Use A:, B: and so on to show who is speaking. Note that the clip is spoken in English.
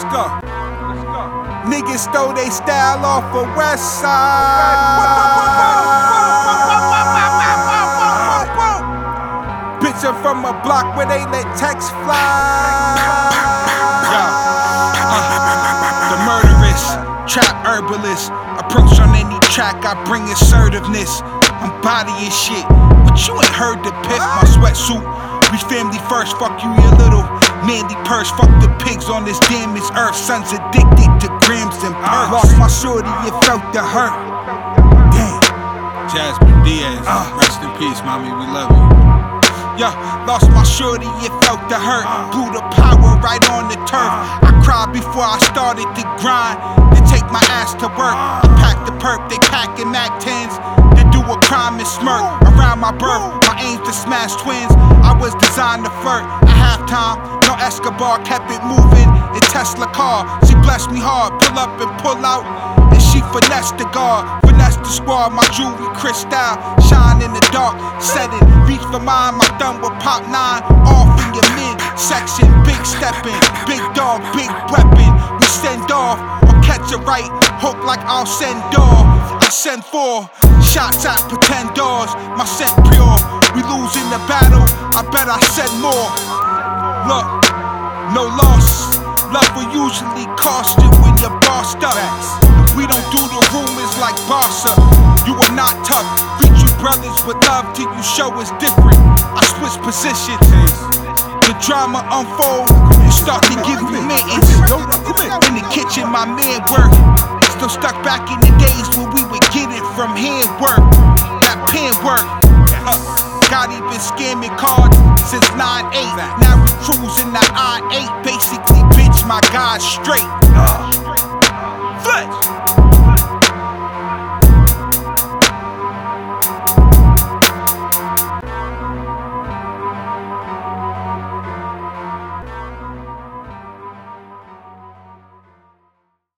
A: go. Niggas stole they style off of West Side. Bitch, I'm from a block where they let texts fly. The murderous, trap herbalist. Approach on any track, I bring assertiveness. I'm bodying shit, but you ain't heard the piff. My sweatsuit, we family first. Fuck you, your little manly purse. Fuck the pigs on this damaged earth. Sons addicted to grams and perks. Lost my shorty, it felt the hurt. Damn.
B: Jasmine Diaz, rest in peace, mommy, we love you.
A: Yeah, lost my shorty, it felt the hurt. Blew the power right on the turf. I cried before I started to grind. They take my ass to work. I pack the perp, they packing Mac 10s. They do a crime and smirk. Around my birth, my aim's to smash twins. I was designed to flirt. At halftime, no Escobar, kept it moving. In Tesla car, she blessed me hard. Pull up and pull out, and she finessed the guard. Finessed the squad, my jewelry crystal. Shine in the dark, set it. Reach for mine, my thumb will pop 9. Off in your mid section, big stepping. Big dog, big weapon. We send off, or catch a right hook like I'll send off. I send 4 shots at pretend doors. My scent pure. We lose in the battle, I bet I send more. Look, no loss. Love will usually cost you when you're bossed up. We don't do the rumors like Barca. You are not tough. Treat you brothers with love till you show us different. I switch positions. The drama unfold. You start to give me mittens. In the kitchen, my man work. Still stuck back in the days when we would get it from handwork. That pen work. Gotti been scamming cards since 9-8. Now we cruising the I-8. Basically, bitch, my God's straight. Flex.